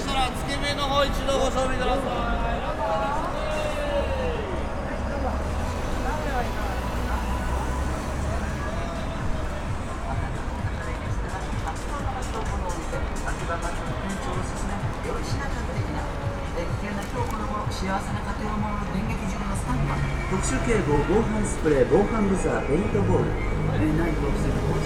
したらつけ麺の方一度ご賞味ください。 幸せな家庭を守る電撃銃のスタンド特殊警棒、防犯スプレー、防犯ブザー、ペイントボール、内部を防ぐ